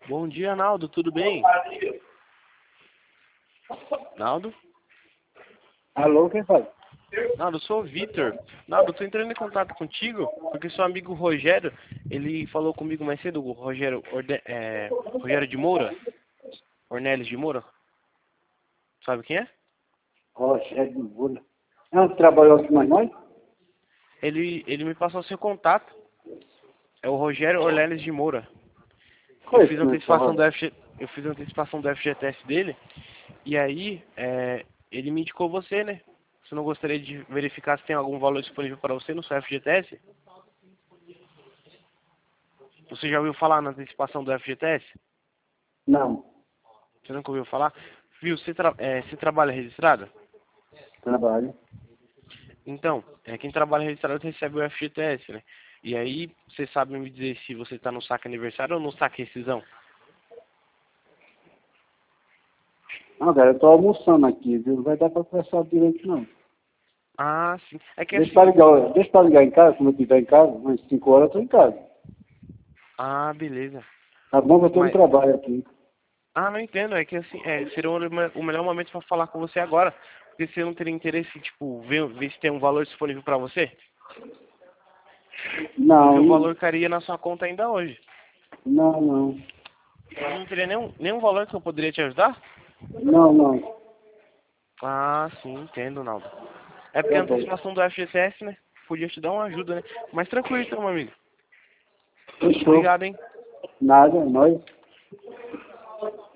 Bom dia, Naldo, tudo bem? Naldo? Alô, quem fala? Naldo, eu sou o Vitor. Naldo, eu tô entrando em contato contigo porque seu amigo Rogério, ele falou comigo mais cedo, o Rogério, Rogério de Moura, Ornelis de Moura, sabe quem é? Rogério de Moura. Não trabalhou aqui mais nós? Ele me passou seu contato, é o Rogério Ornelis de Moura. Eu Foi fiz a isso, né? antecipação do eu fiz a antecipação do FGTS dele, e aí, ele me indicou você, né? Você não gostaria de verificar se tem algum valor disponível para você no seu FGTS? Você já ouviu falar na antecipação do FGTS? Não, Você nunca ouviu falar? Viu, você trabalha registrado? trabalho. Então, quem trabalha registrado recebe o FGTS, né? E aí, você sabe me dizer se você está no saque aniversário ou no saque rescisão? Não, cara, eu tô almoçando aqui, viu? Não vai dar pra conversar direito, não. Ah, sim. É que Deixa assim... pra ligar, deixa pra ligar em casa, quando eu estiver em casa, umas 5 horas eu tô em casa. Ah, beleza. Tá bom que eu tô no Mas... trabalho aqui. Ah, não entendo. É que assim, seria o melhor momento para falar com você agora. Porque você não teria interesse, tipo, ver se tem um valor disponível para você? Porque Não, o não, valor cairia na sua conta ainda hoje. não, não. Não teria nenhum valor que eu poderia te ajudar? Não, não. Ah, sim, entendo, Naldo. É porque Tá a bom. antecipação do FGTS, né? Podia te dar uma ajuda, né? Mas tranquilo então, meu amigo. Fechou. Obrigado, hein? Nada, nós.